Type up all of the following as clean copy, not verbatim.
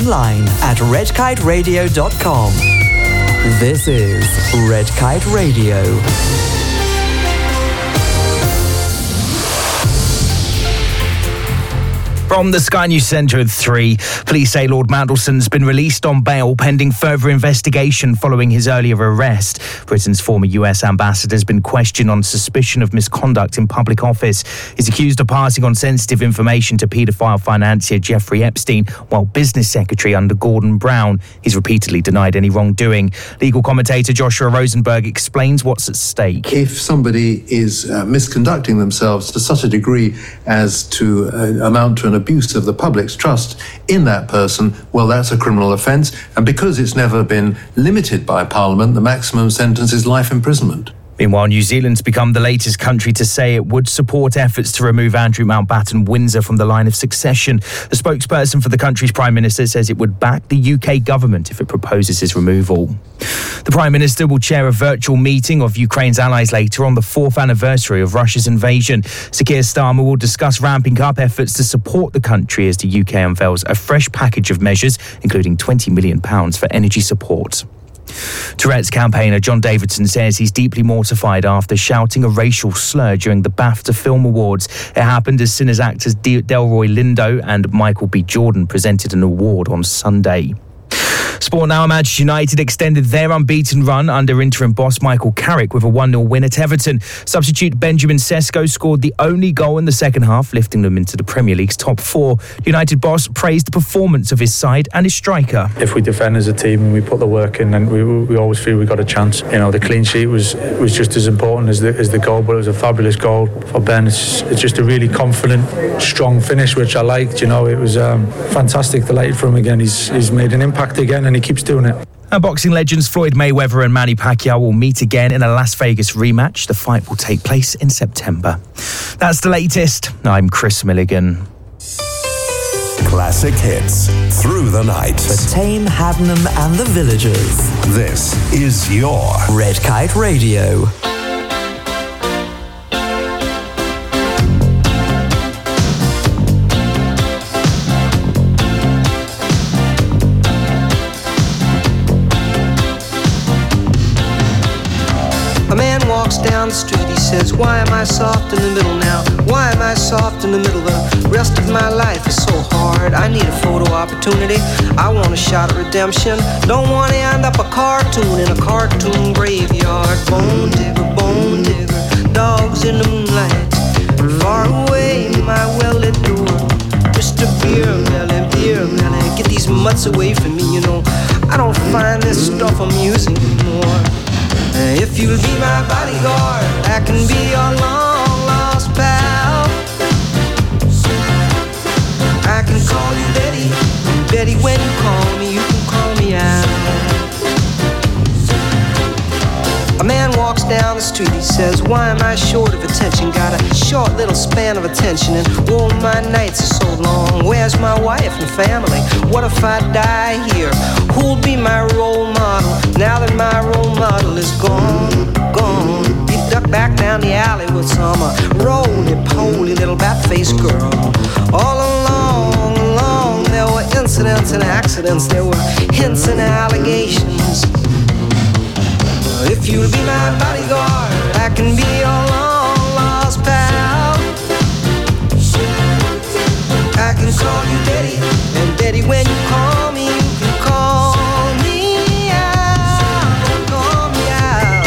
online at redkiteradio.com. This is Red Kite Radio. From the Sky News Centre at 3, police say Lord Mandelson's been released on bail pending further investigation following his earlier arrest. Britain's former US ambassador has been questioned on suspicion of misconduct in public office. He's accused of passing on sensitive information to paedophile financier Jeffrey Epstein while business secretary under Gordon Brown. He's repeatedly denied any wrongdoing. Legal commentator Joshua Rosenberg explains what's at stake. If somebody is misconducting themselves to such a degree as to amount to an abuse of the public's trust in that person, well, that's a criminal offence. And because it's never been limited by Parliament, the maximum sentence is life imprisonment. Meanwhile, New Zealand's become the latest country to say it would support efforts to remove Andrew Mountbatten Windsor from the line of succession. The spokesperson for the country's Prime Minister says it would back the UK government if it proposes his removal. The Prime Minister will chair a virtual meeting of Ukraine's allies later on the 4th anniversary of Russia's invasion. Sir Keir Starmer will discuss ramping up efforts to support the country as the UK unveils a fresh package of measures, including £20 million for energy support. Tourette's campaigner John Davidson says he's deeply mortified after shouting a racial slur during the BAFTA Film Awards. It happened as Sinners actors Delroy Lindo and Michael B. Jordan presented an award on Sunday. Sport now. Manchester United extended their unbeaten run under interim boss Michael Carrick with a 1-0 win at Everton. Substitute Benjamin Sesko scored the only goal in the second half, lifting them into the Premier League's top 4. United boss praised the performance of his side and his striker. If we defend as a team and we put the work in, then we always feel we got a chance. You know, the clean sheet was just as important as the goal, but it was a fabulous goal for Ben. It's just a really confident, strong finish, which I liked. You know, it was fantastic. Delighted for him again. He's made an impact again, and he keeps doing it. And boxing legends Floyd Mayweather and Manny Pacquiao will meet again in a Las Vegas rematch. The fight will take place in September. That's the latest. I'm Chris Milligan. Classic hits through the night. For Tame, Haddenham and the Villagers. This is your Red Kite Radio. Down the street, he says, why am I soft in the middle now? Why am I soft in the middle? The rest of my life is so hard. I need a photo opportunity. I want a shot at redemption. Don't want to end up a cartoon in a cartoon graveyard. Bone digger, dogs in the moonlight. Far away, my well-lit door. Mr. Beer Melly, get these mutts away from me, you know. I don't find this stuff amusing anymore. If you'll be my bodyguard, I can be your long-lost pal. I can call you Betty, and Betty, when you call me, you can call me out. A man walks down the street, he says, why am I short of attention? Got a short little span of attention, and oh, my nights are so long. Where's my wife and family? What if I die here? Who'll be my role model now that my role model is gone? He ducked back down the alley with some roly-poly little bat-faced girl. All along, there were incidents and accidents. There were hints and allegations. If you'll be my bodyguard, I can be your long-lost pal. I can call you Daddy, and Daddy, when you call me, you can call me out. Call me out.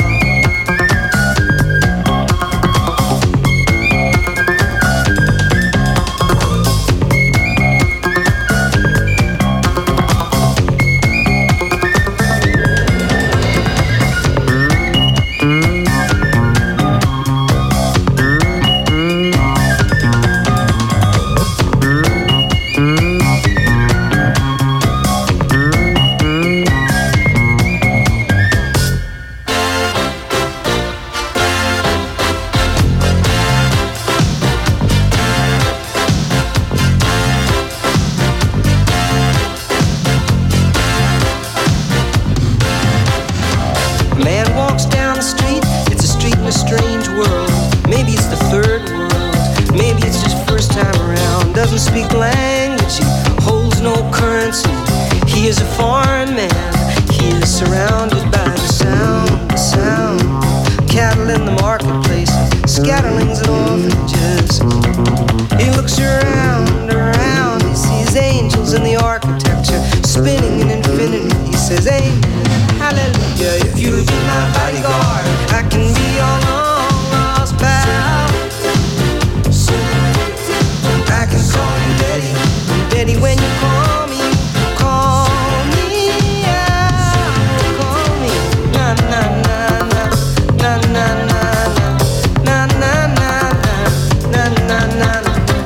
Speak language, he holds no currency. He is a foreign man. He is surrounded by the sound. Cattle in the marketplace, scatterlings and orphanages. He looks around. He sees angels in the architecture, spinning in infinity. He says, amen, hallelujah. If you'll be my bodyguard, I can be your long lost pal. I can call you Daddy, Daddy when you call me out. Call me, na na na na, na na na na, na na na na, na na na.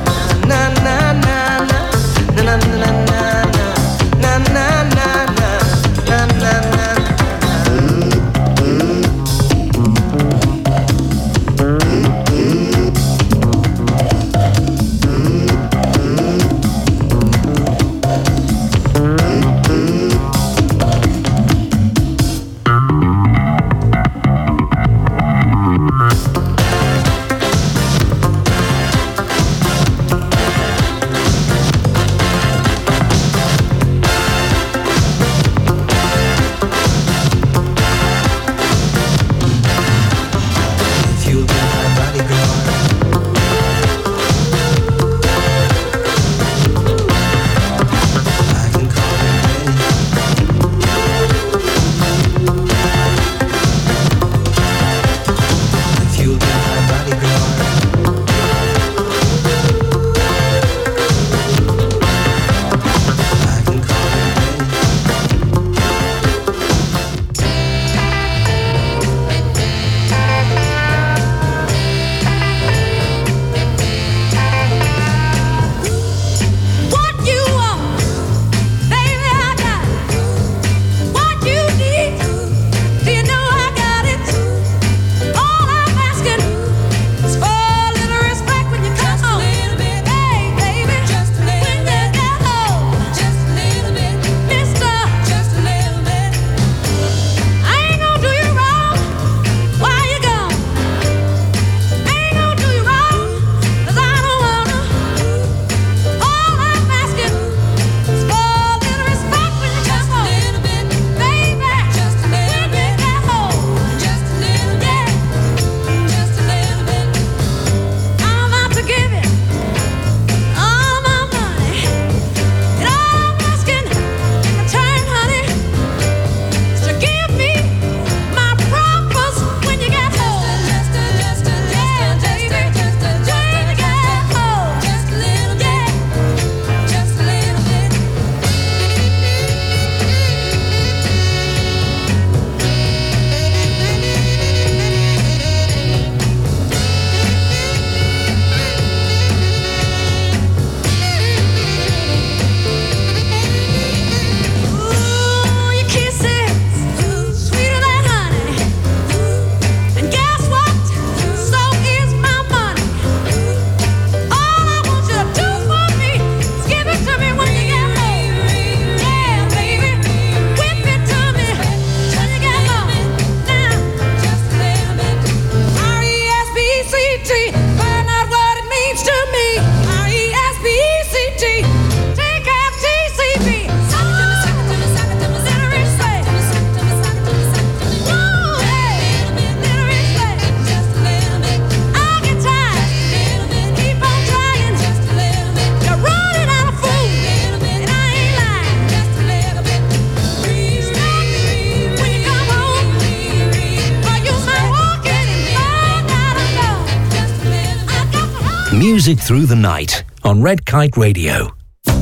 Music Through the Night on Red Kite Radio.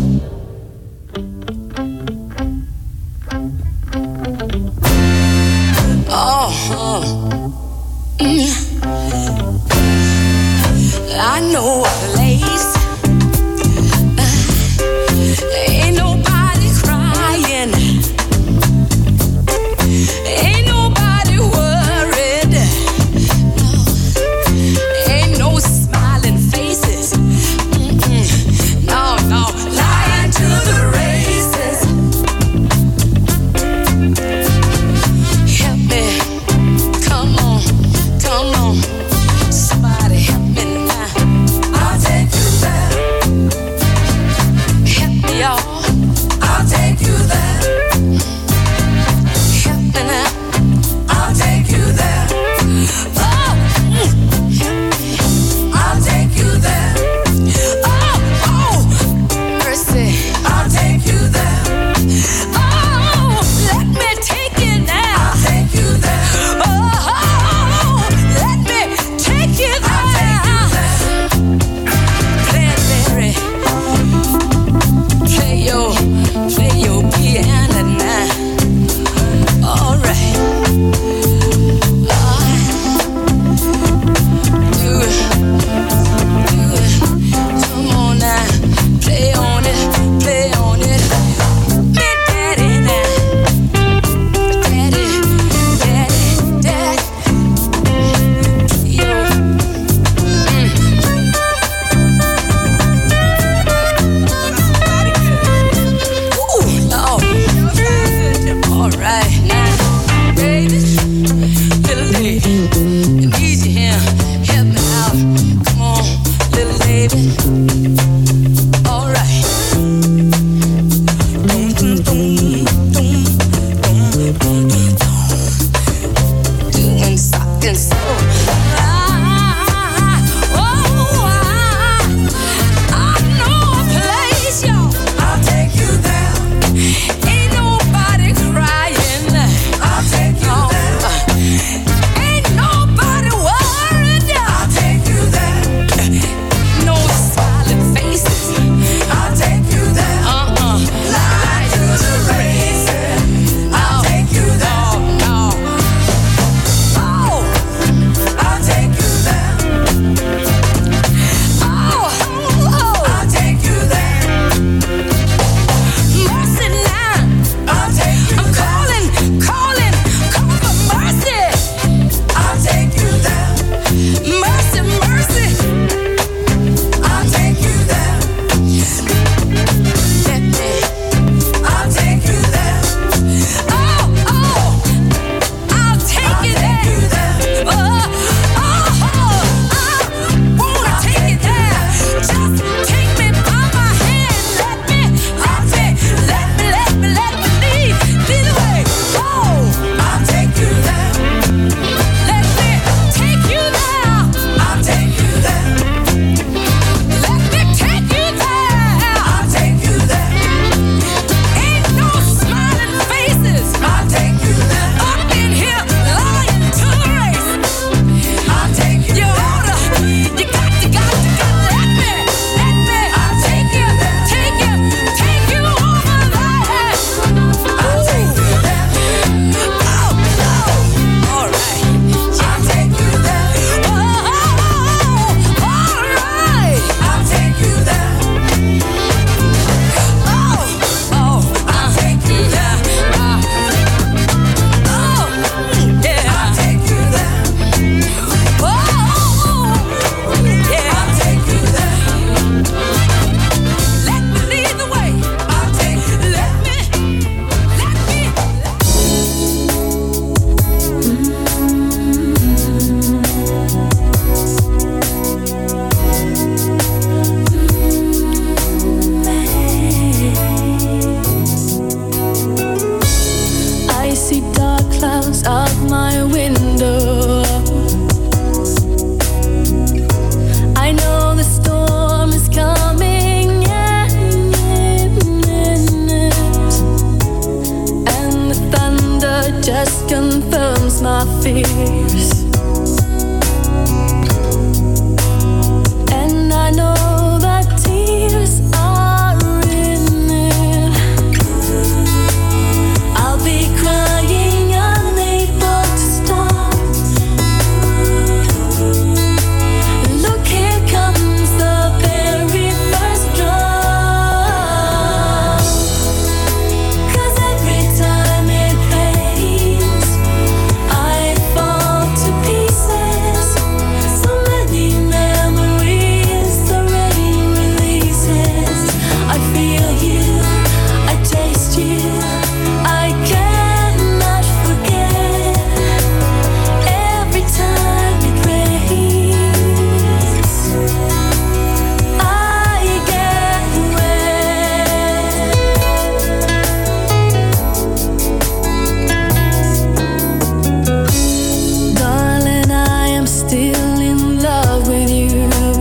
I know a place. Ain't nobody crying. Ain't nobody worried. No. Ain't no smiling faces. No, no. my window. I know the storm is coming, and the thunder just confirms my fears. And I know that tears are in it. I'll be crying, unable to stop. Look, here comes the very first drop. 'Cause every time it rains, I fall to pieces. So many memories the rain releases. I feel you, I taste you, I cannot forget. Every time it rains, I get wet. Darling, I am still in love with you.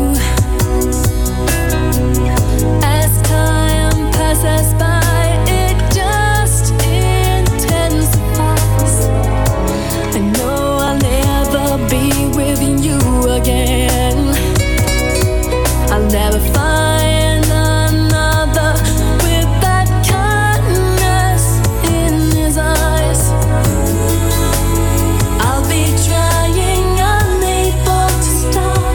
As time passes by, it just intensifies. I know I'll never be with you again. I'll never find another with that kindness in his eyes. I'll be trying, unable to stop.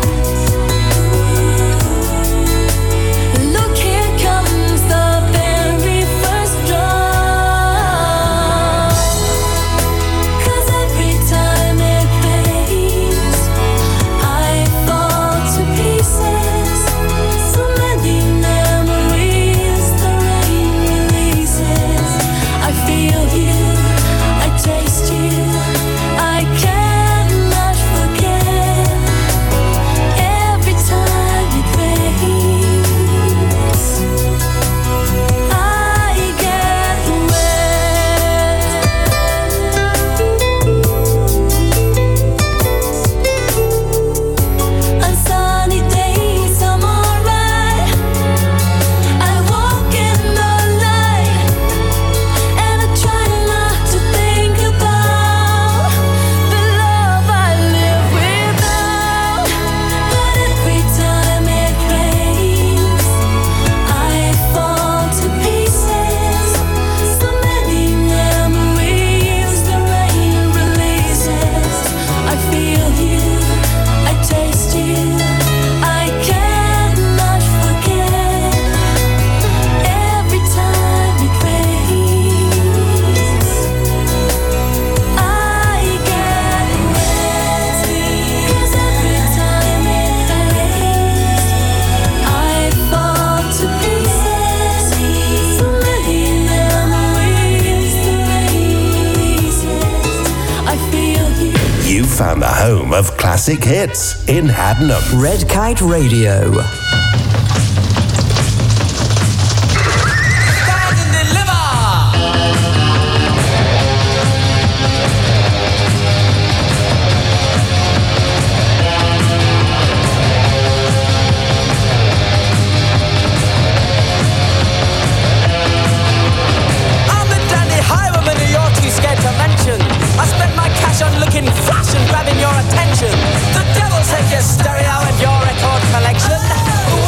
Look, here comes the very first drop. 'Cause every time it rains, I fall to pieces. So many memories the rain releases. I feel you, I taste you, I cannot forget. Every time it rains, I get wet. On sunny days I'm alright. I walk in the light, and I try not to think about the love I live without. But every time it rains, I fall to pieces. So many memories the rain releases. I feel you, I taste you, I cannot forget. Every time it rains, I get wet. 'Cause every time it rains, I fall to pieces. So many memories the rain releases. I feel you. You found the home of classic hits in Haddenham. Red Kite Radio. Stand and deliver. I'm the dandy highwayman who you're too scared to mention. I spent my cash on looking flash and grabbing your attention. The devil take your stereo and your record collection.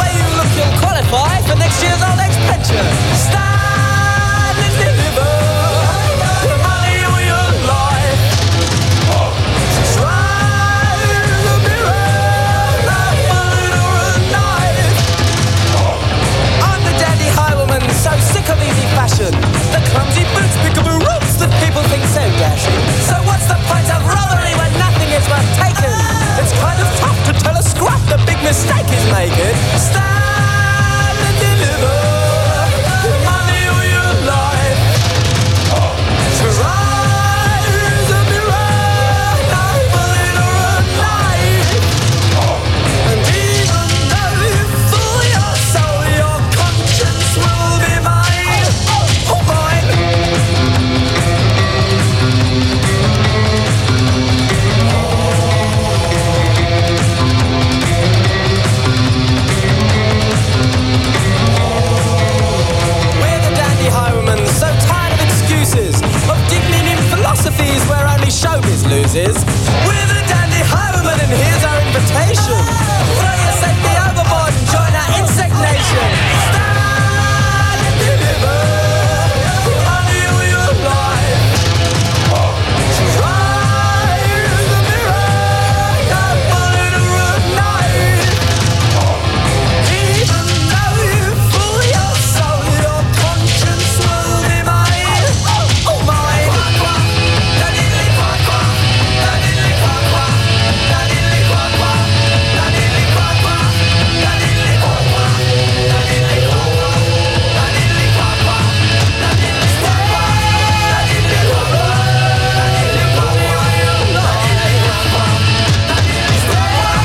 loses. We're the Dandy Highwaymen and here's our invitation. Throw your safety overboard and join our insect nation. Stand and deliver. Honey, your life. Try the mirror. Got bullet or a knife. Even though you fool your soul, your conscience will be mine. Oh, mine. Da-diddly quack quack, da-diddly quack quack, da-diddly quack quack, da-diddly quack quack, da-diddly quack quack, da-diddly quack quack, da-diddly quack quack, da-diddly quack quack, da-diddly quack quack, da-diddly quack quack, da-diddly quack quack, da-diddly quack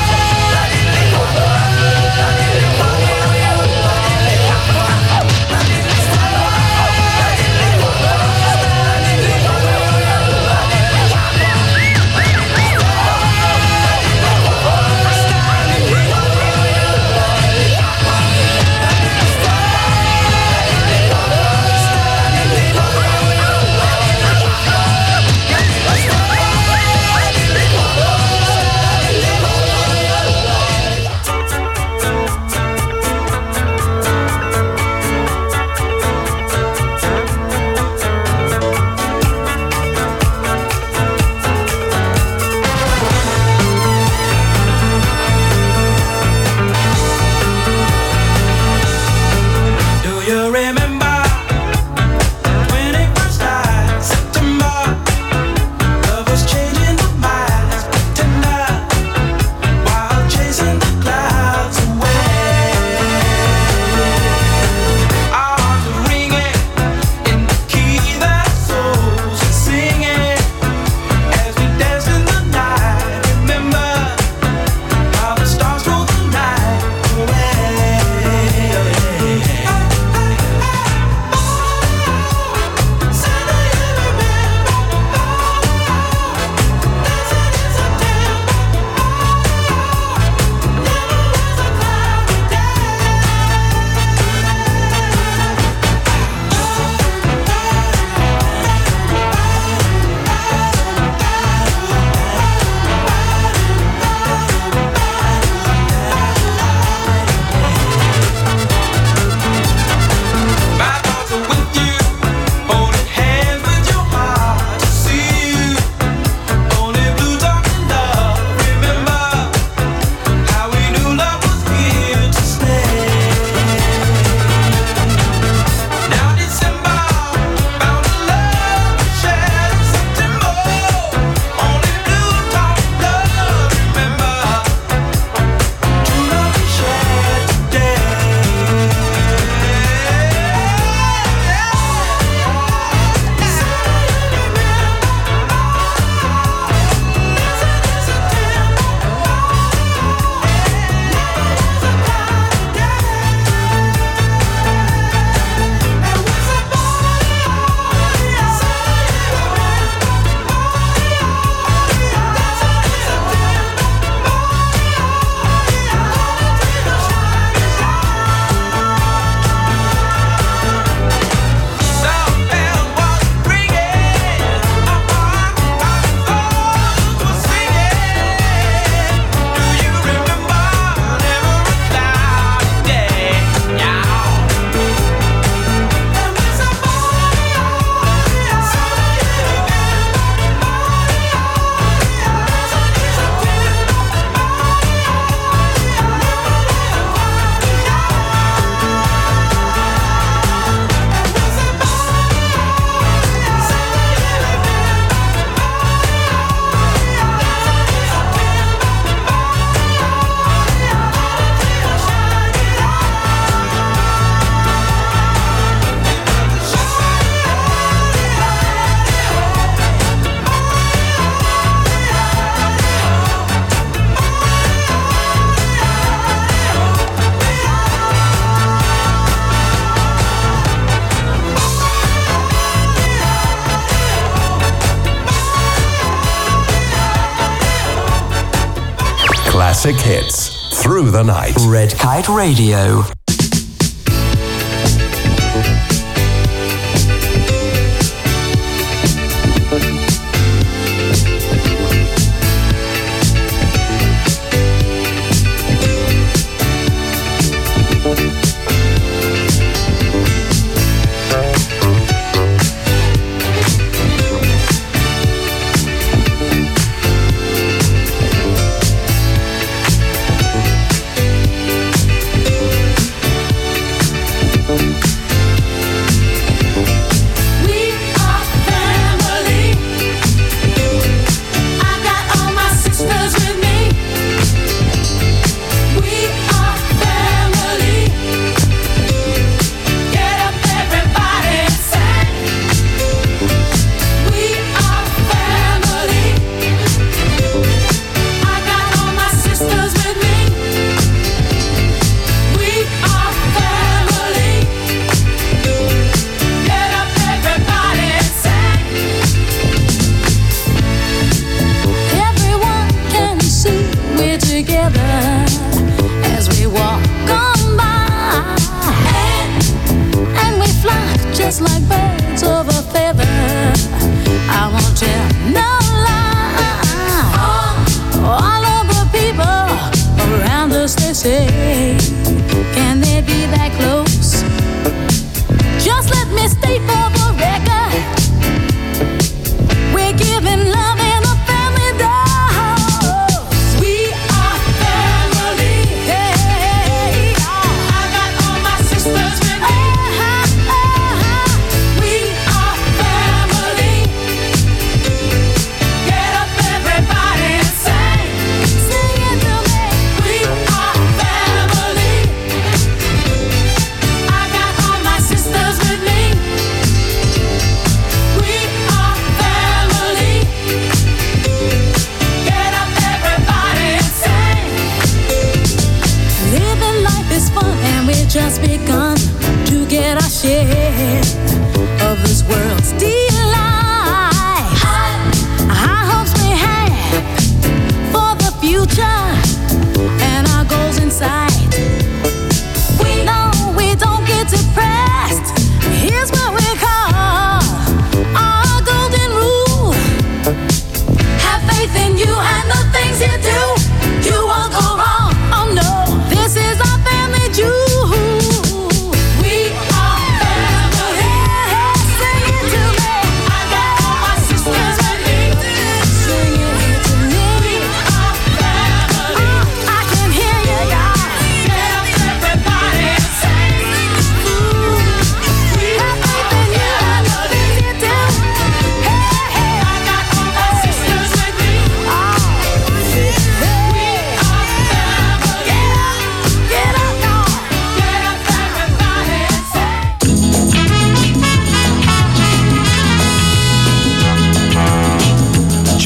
Classic hits through the night. Red Kite Radio.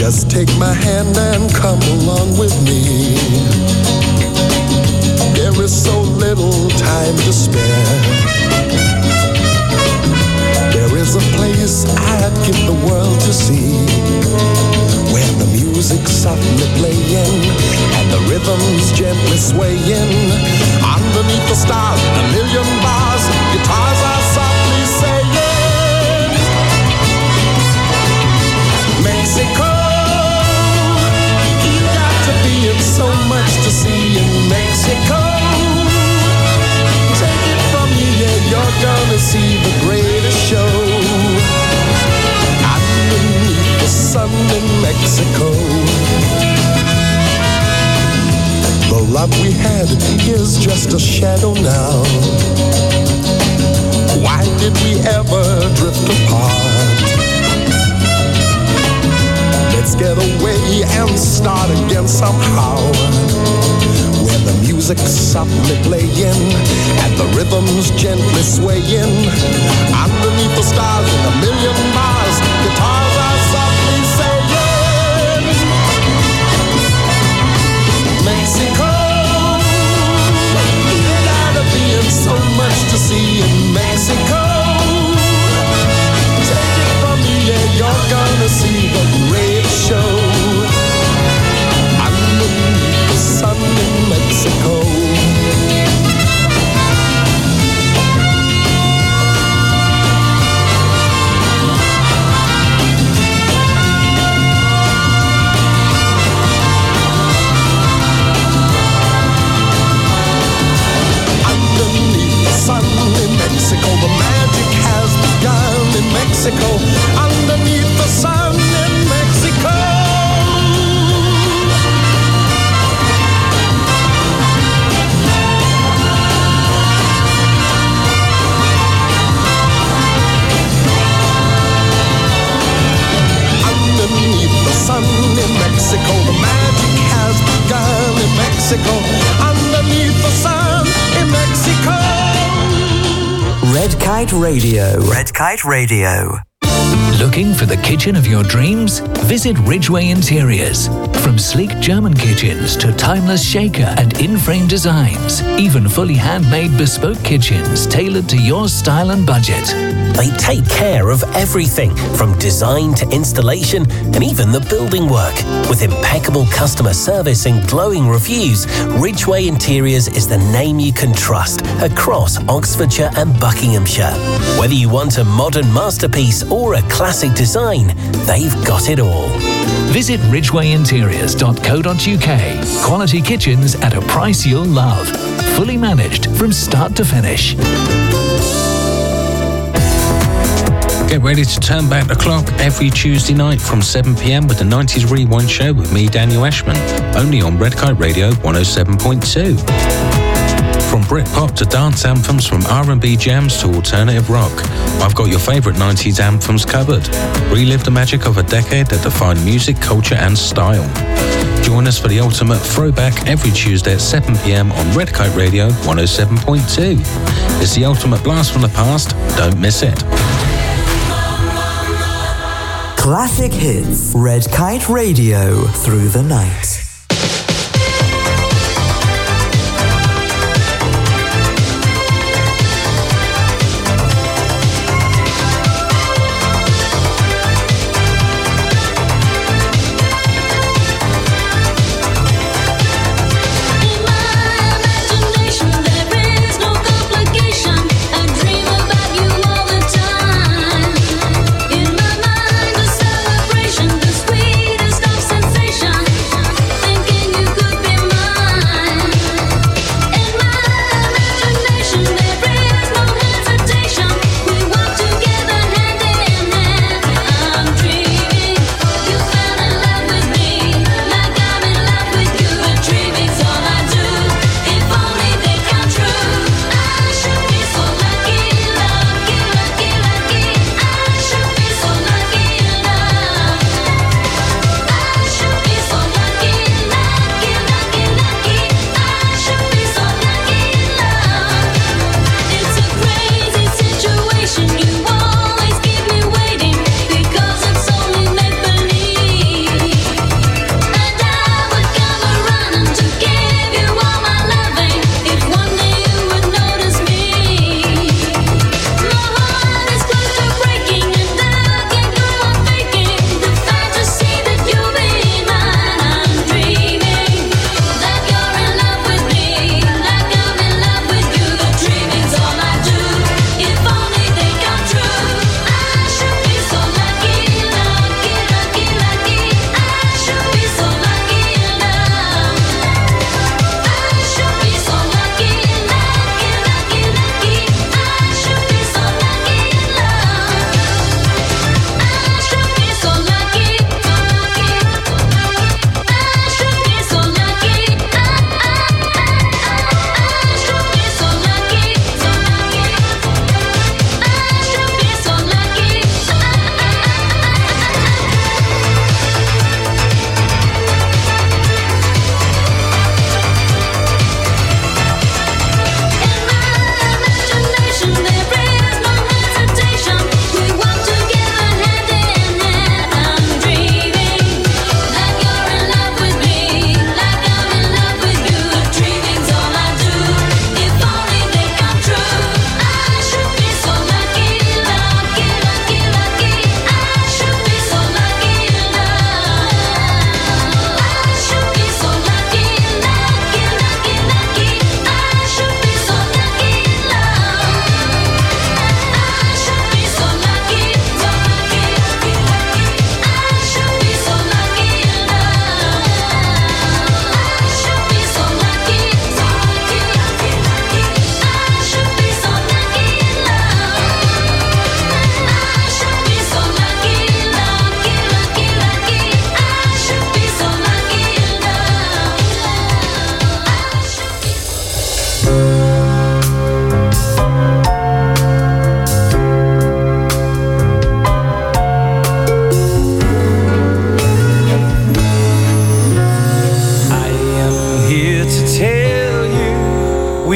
Just take my hand and come along with me. There is so little time to spare. There is a place I'd give the world to see, where the music's softly playing and the rhythm's gently swaying. Underneath the stars, a million bars, guitars are softly saying, Mexico, you got to be in so much to see in Mexico. Take it from me, yeah, you're gonna see the greatest show underneath the sun in Mexico. The love we had is just a shadow now. Why did we ever drift apart? Let's get away and start again somehow, where the music's softly playing and the rhythm's gently swaying. Underneath the stars in a million miles, guitars are softly saying, Mexico, you gotta be in so much to see in Mexico. Take it from me, yeah, you're gonna see the great show underneath the sun in Mexico. Mexico, the magic has begun in Mexico, underneath the sun in Mexico. Underneath the sun in Mexico, the magic has begun in Mexico, underneath the sun in Mexico. Red Kite Radio. Red Kite Radio. Looking for the kitchen of your dreams? Visit Ridgeway Interiors. From sleek German kitchens to timeless shaker and in-frame designs, even fully handmade bespoke kitchens tailored to your style and budget. They take care of everything, from design to installation and even the building work. With impeccable customer service and glowing reviews, Ridgeway Interiors is the name you can trust across Oxfordshire and Buckinghamshire. Whether you want a modern masterpiece or a classic design, they've got it all. Visit ridgwayinteriors.co.uk. Quality kitchens at a price you'll love. Fully managed from start to finish. Get ready to turn back the clock every Tuesday night from 7 p.m. with the 90s Rewind Show with me, Daniel Ashman, only on Red Kite Radio 107.2. From Britpop to dance anthems, from R&B jams to alternative rock, I've got your favourite 90s anthems covered. Relive the magic of a decade that defined music, culture and style. Join us for the ultimate throwback every Tuesday at 7 p.m. on Red Kite Radio 107.2. It's the ultimate blast from the past. Don't miss it. Classic hits. Red Kite Radio through the night. Celebration, the sweetest of sensations.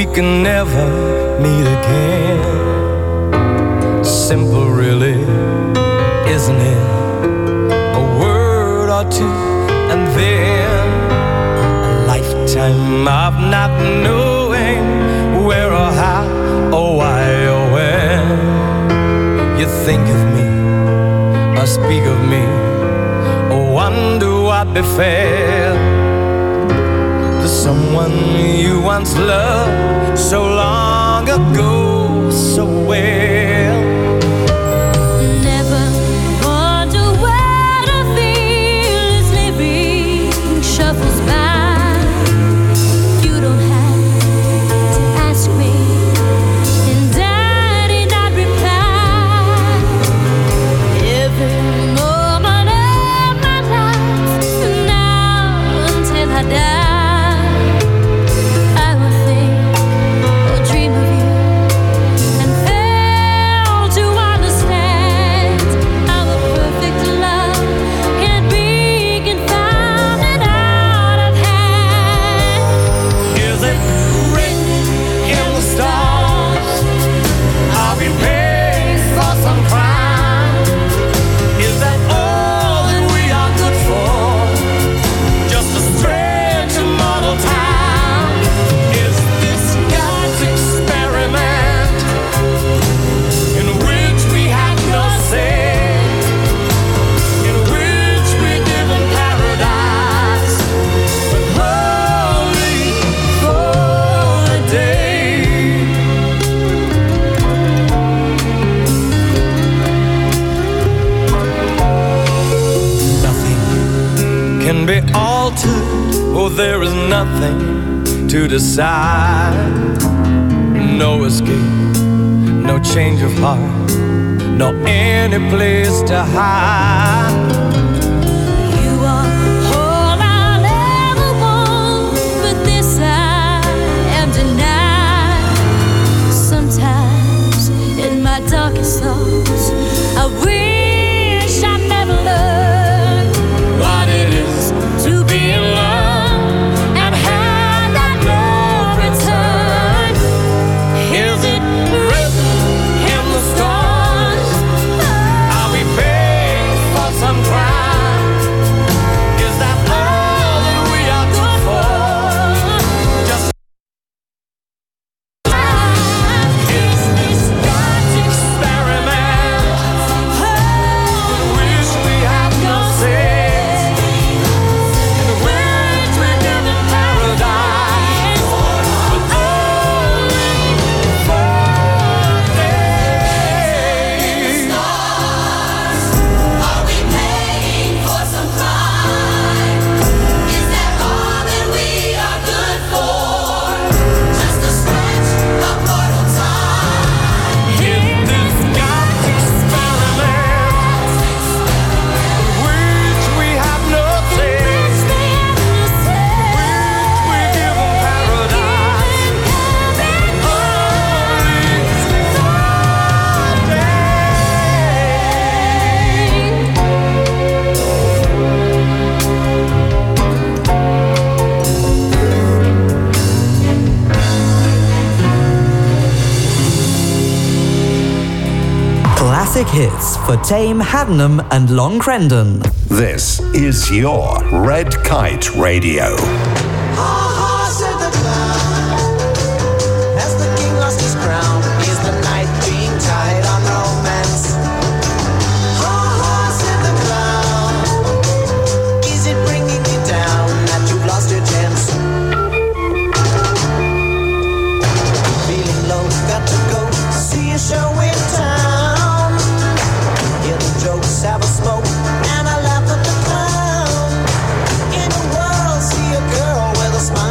can never meet again. Simple, really, isn't it? A word or two, and then a lifetime of not knowing where or how or why or when. You think of me or speak of me or wonder what befell to someone you once loved so long ago so well. Never wonder where the fearless living shuffles by. You don't have to ask me, and I did not reply. Every moment of my life, now until I die, I will think or dream of you and fail to understand how a perfect love can be confounded out of hand. Is it written in the stars? Are we paying for some crime? Is that all that we are good for? Just a strange mortal time? Is this God's experiment in which we have no say? In which we live in paradise, but only for a day. Nothing can be altered, oh, there is nothing to decide. No escape, no change of heart, no any place to hide. You are all I'll ever want, but this I am denied. Sometimes in my darkest thoughts, I wish I never learned what it is to be in love and have that no return. Is it written in the stars? Are we paying for some crime? Is that all that we are good for? Just is this God's experiment? Wish we had no say. In which we live in paradise, but only for a day. Are we paying for some crime? Is that all that we are good for? Just a stretch of mortal time. Is this God's experiment? Which we have no taste. Which we give in paradise. Only for a day. Classic hits for Tame, Haddenham and Long Crendon. This is your Red Kite Radio. Said the clown, as the king lost his crown, is the night being tied on romance? Said the clown, is it bringing you down that you've lost your chance? Feeling low, got to go see a show in town. Hear the jokes, have a smoke, and I laugh at the clown. In a world, see a girl with a smile.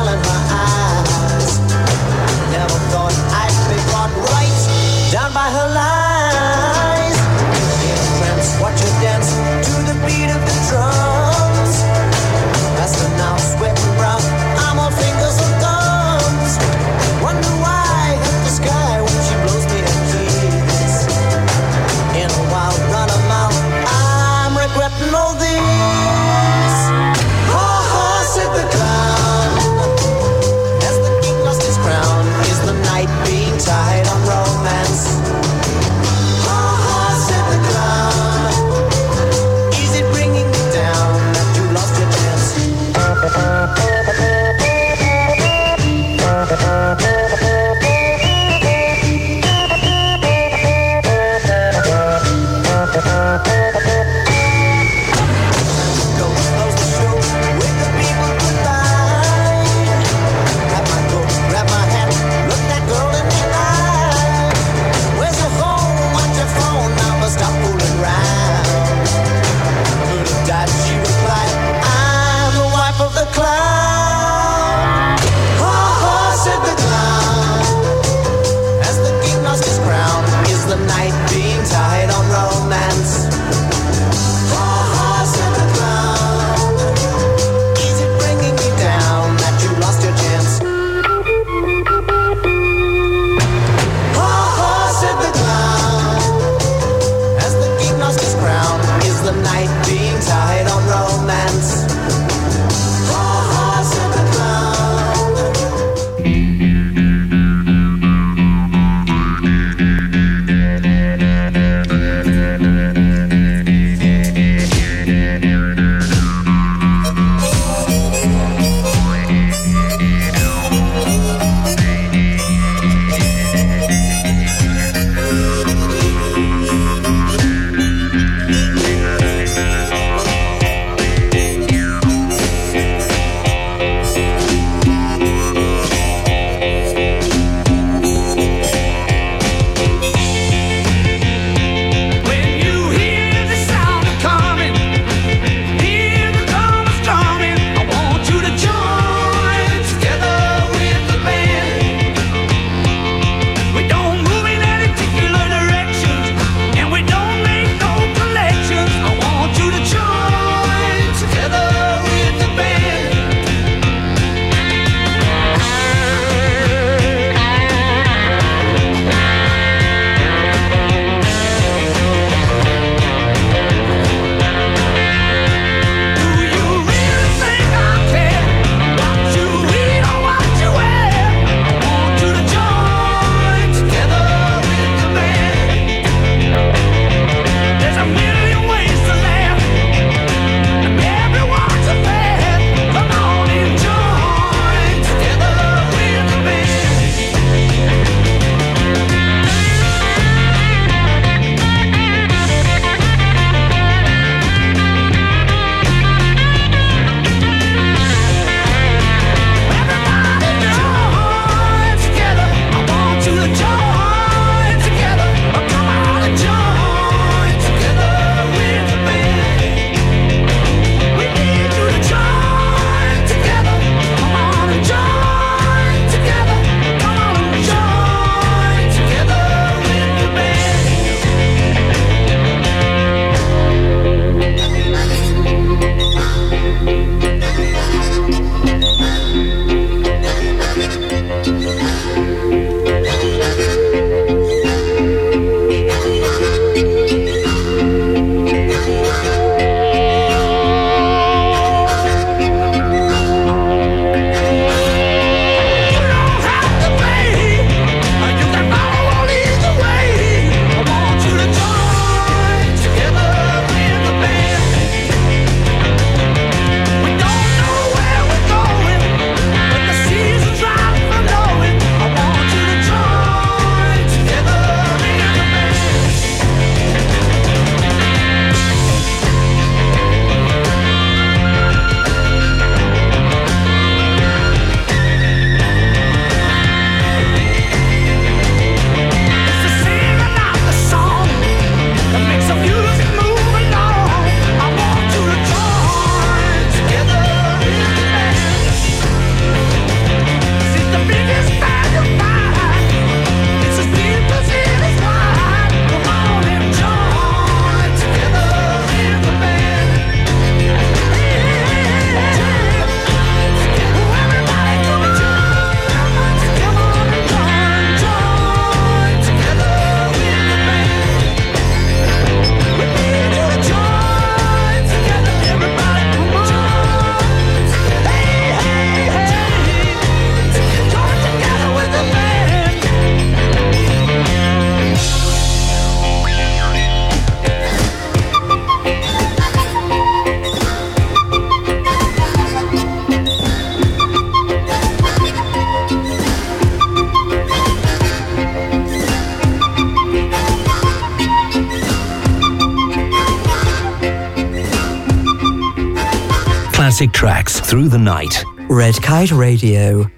classic tracks through the night. Red Kite Radio.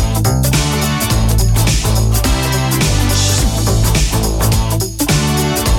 Come on,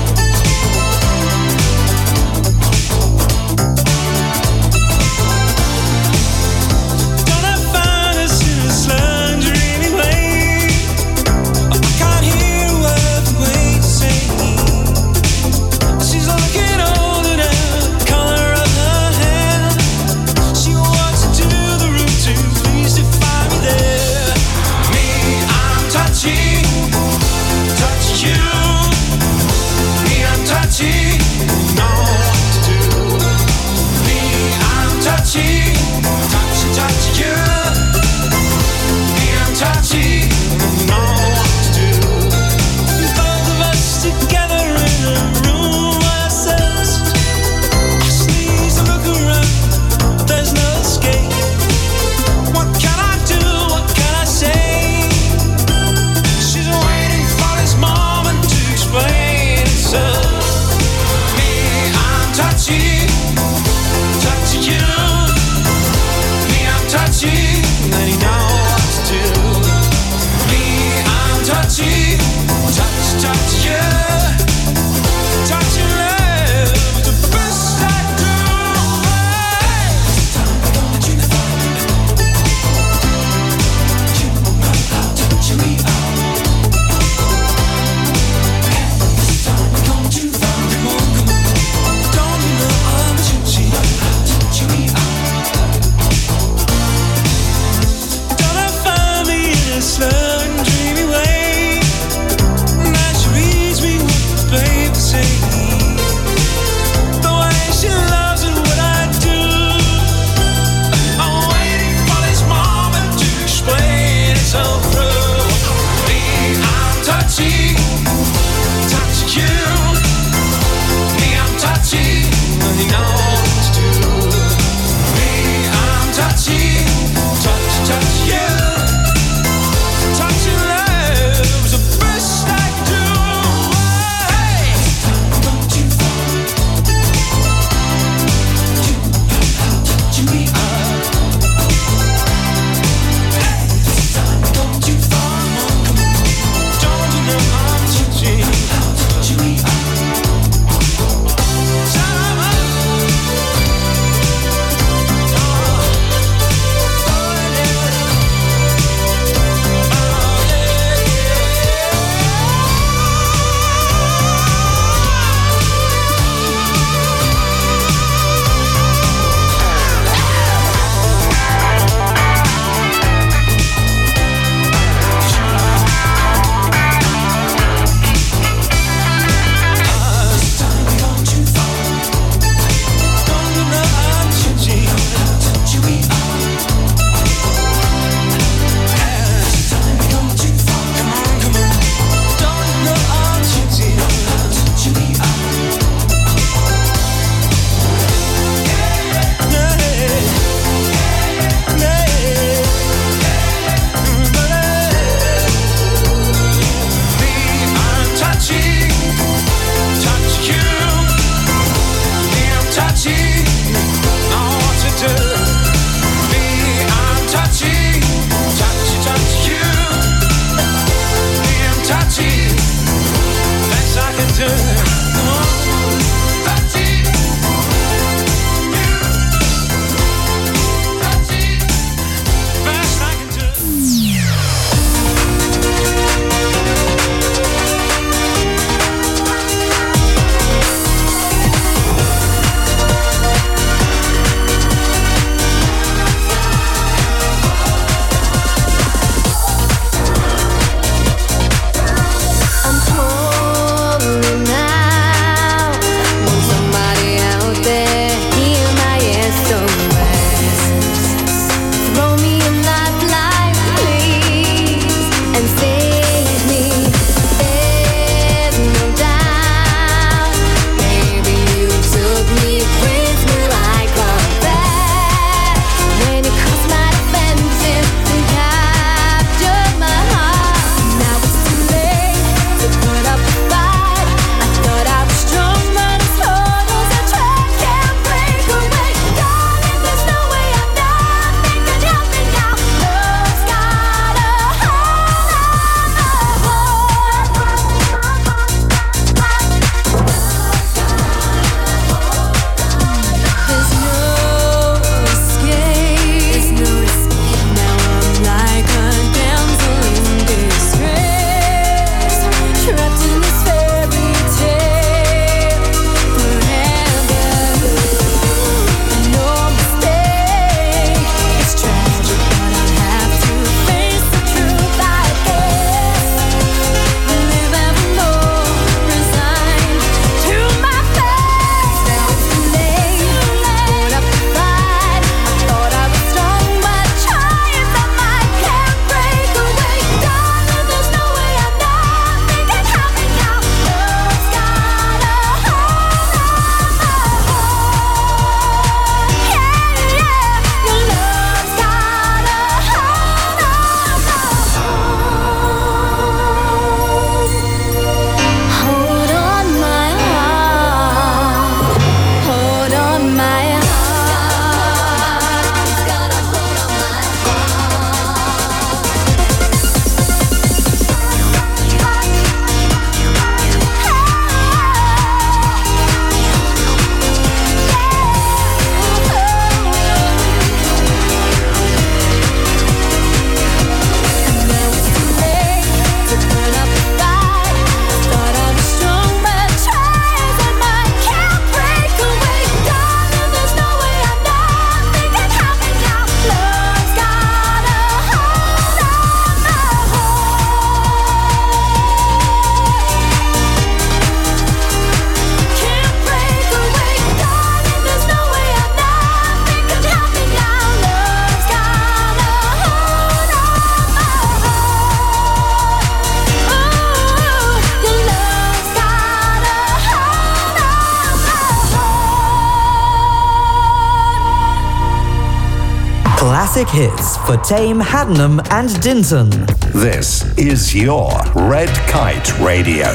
classic hits for Tame, Haddenham and Dinton. This is your Red Kite Radio.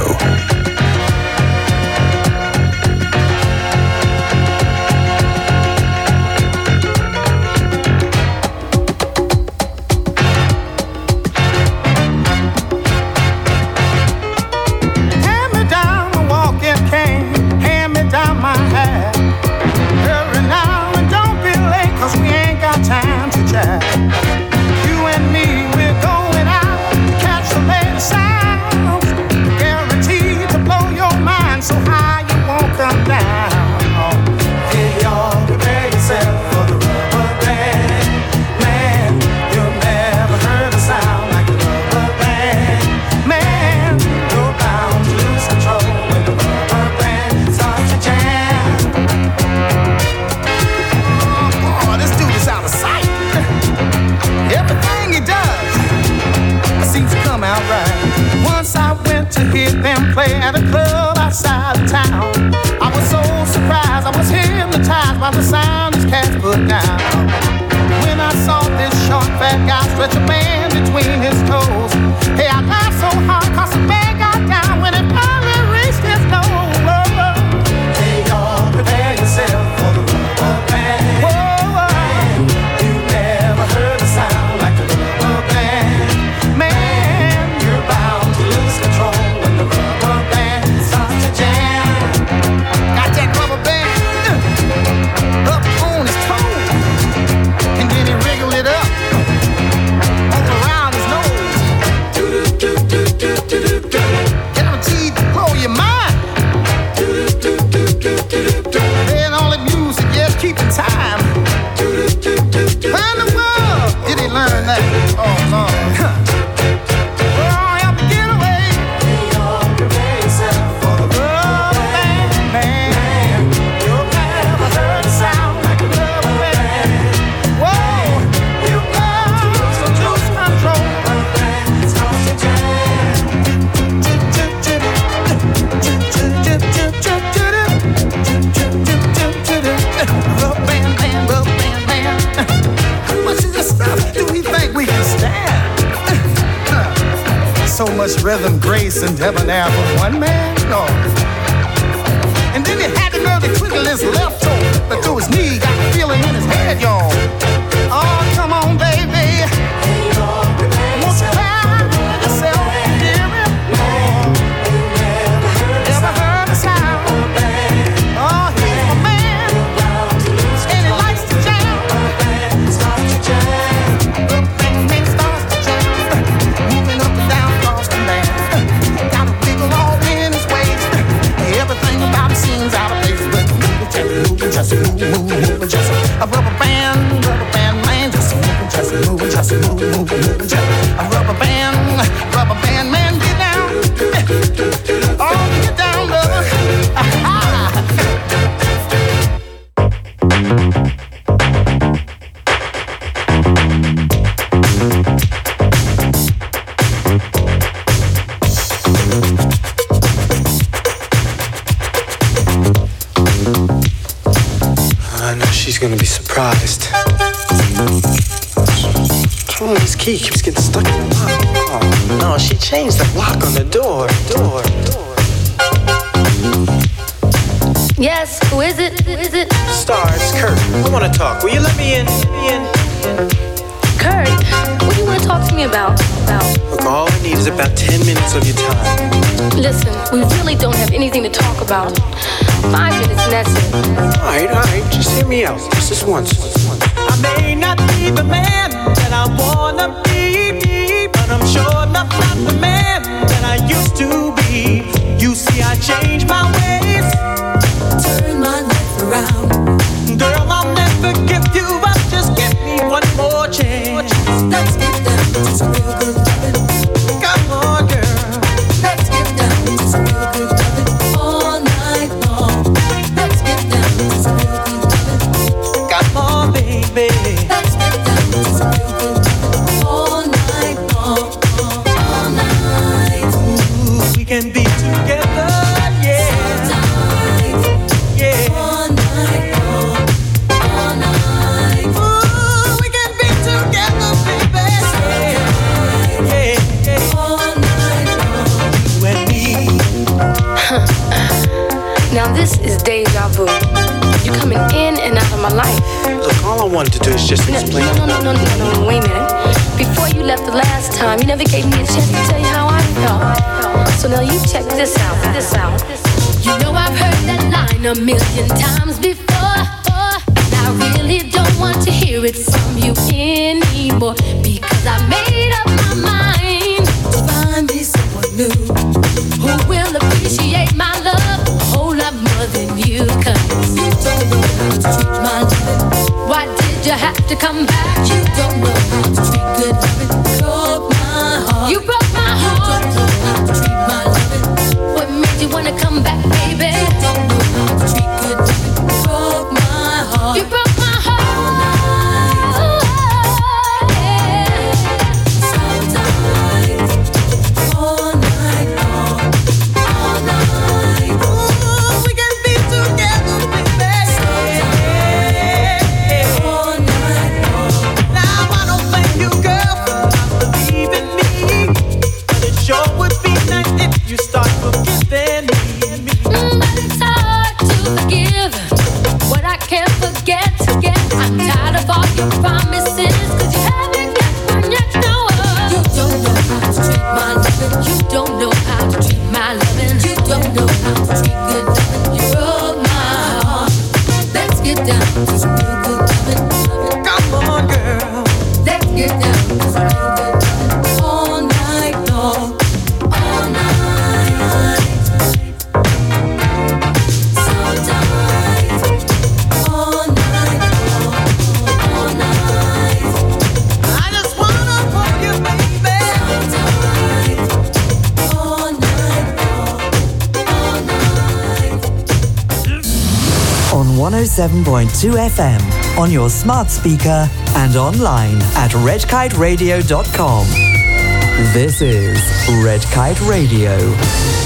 Play at a club outside of town. I was so surprised, I was hypnotized by the sound his cats put down. When I saw this short fat guy stretch a man between his toes, hey, I laughed so hard 'cause the man got down when it finally reached his nose. Hey, y'all, prepare yourself for the rubber band. Whoa, you never heard a sound like the rubber band. Man, you're bound to lose control when the rubber band starts to jam. Got that rubber band up on his toe, and then he wriggled it up all around his nose. Guaranteed to blow your mind. Playing all the music, yeah, keeping time. How in the world did he learn that? Oh, Lord. Well, help me get away. Prepare yourself for the rubber band, man. You've never heard a sound like a rubber band. Whoa, you got to lose control. Rubber band starts to jam. Rubber band, man, rubber band, man. How much of this stuff do we think we can stand? So much rhythm, grace, and debonair for one man? No. And then he had the nerve to twiddle his left toe, but through his knee, got the feeling in his head, y'all. Oh, come on, baby. Won't you find yourself, dearie? Never heard a sound. Oh, he's a man, and he likes to jam. Starts to jam. The man starts to jam. Moving up and down across the land. Got a wiggle all in his waist. Everything about him seems out of place. But moving, just moving, just a rubber band man, just moving, just a rubber band man, get down. Oh, get down, brother. I know she's gonna be surprised. What's wrong with this key? Keeps getting stuck in the lock. Oh no, she changed the lock on the door. Yes, who is it? Star, it's Kurt. I wanna talk. Will you let me in? Kurt, what do you want to talk to me about? Look, all I need is about 10 minutes of your time. Listen, we really don't have anything to talk about. 5 minutes, and that's it. All right, just hear me out. Just this once. I may not be the man that I wanna be, but I'm sure enough not the man that I used to be. You see, I changed my ways, turn my life around. Girl, I'll never give you up. Just give me one more chance. Let's get down to some real good loving. Come on, girl. Let's get down to some real good loving all night long. Let's get down to some real good loving. Come on, baby. Let's get down to some real good loving all night long. All night. Ooh, we can be together, yeah. So tight. Yeah. All night long. All night. Ooh, we can be together. I wanted to do is just explain. No, wait a minute. Before you left the last time, you never gave me a chance to tell you how I felt. So now you check this out. You know I've heard that line a million times before. And I really don't want to hear it from you anymore, because I made up my mind to find me someone new who will appreciate my love a whole lot more than you. 'Cause you don't know how to treat my loving. Why did you have to come back? You don't know how to treat good loving. Broke my heart. You broke my heart. You don't know how to treat my loving. What made you wanna come back, baby? You don't know how to treat good loving. Broke my heart. You broke my heart. You start forgiving me. But it's hard to forgive what I can't forget. I'm tired of all your promises, 'cause you haven't got one yet. No, you don't know how to treat my loving. You don't know how to treat my loving. You don't know how to treat good loving. You broke my heart. Let's get down to some real good loving. Come on, girl. Let's get down to some real good loving. All night long. All night. On 107.2 FM, on your smart speaker and online at redkiteradio.com. This is Red Kite Radio.